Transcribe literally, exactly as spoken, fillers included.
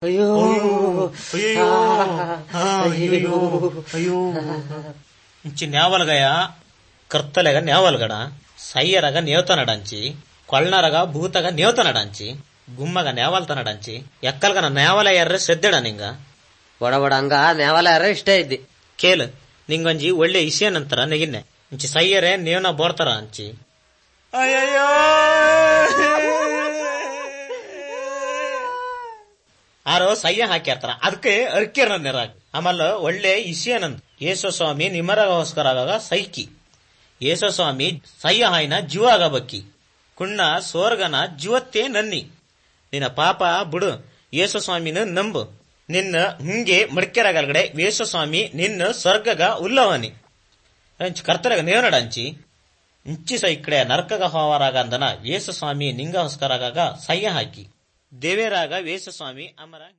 ಅಯ್ಯೋ ಅಯ್ಯೋ ಅಯ್ಯೋ ಅಯ್ಯೋ ఇంచి నేవలగయ కర్తలెగ నేవలగడ సయ్యరగ నేవతనడంచి కొల్నరగ భూతగ నేవతనడంచి గుమ్మగ నేవల్తనడంచి ఎక్కల్గన నేవల ఎర్ర ಶ್ರದ್ದೆಡ ನಿಂಗ ಬಡ ಬಡ ಹಂಗ ನೇವಲ ಯಾರ ಇಷ್ಟ ಇದ್ದಿ ಕೇಳು ನಿಂಗೊಂಜಿ ಒಳ್ಳೆ ಇಸಿಯ ನಂತರ ನೆಗಿನ್ನೆ ಇಂಚಿ ಸಯ್ಯರೆ ನೇವನ ಬೋಡ್ತಾರ ಅಂಚಿ ಅಯ್ಯಯ್ಯೋ ಆರೋ ಸಯ್ಯ ಹಾಕ್ಯಾರ್ತಾರ ಅದಕ್ಕೆ ಅರ್ಕ್ಯರ ನೆರಾಗ ಆಮೇಲೆ ಒಳ್ಳೆ ಇಸಿಯನಂದ್ ಯೇಸು ಸ್ವಾಮಿ ನಿಮ್ಮರಗೋಸ್ಕರ ಆಗಾಗ ಸೈಕಿ ಯೇಸು ಸ್ವಾಮಿ ಸಯ್ಯ ಹಾಯ್ನ ಜೀವ ಆಗಬಕ್ಕಿ ಕುಣ್ಣ ಸೋರ್ಗನ ಜೀವತ್ತೇ ನನ್ನಿ ನಿನ್ನ ಪಾಪ ಬಿಡು ಯೇಸು ಸ್ವಾಮಿನ ನಂಬು ನಿನ್ನ ಹಿಂಗೆ ಮಡ್ಕೆರಾಗಲ್ಗಡೆ ಯೇಸು ಸ್ವಾಮಿ ನಿನ್ನ ಸ್ವರ್ಗಗ ಉಲ್ಲವನಿ ಅಂಚಿ ಕರ್ತರಗ ನೇವನಡಂಚಿ ಇಂಚಿ ಸೈಕಡೆ ನರ್ಕಗ ಹೋವರಾಗ ಅಂದನ ಯೇಸು ಸ್ವಾಮಿ ನಿಂಗೋಸ್ಕರ ಆಗಾಗ ಸಯ್ಯ ಹಾಕಿ ದೇವೇರಾಗ ಯೇಸು ಸ್ವಾಮಿ ಅಮರ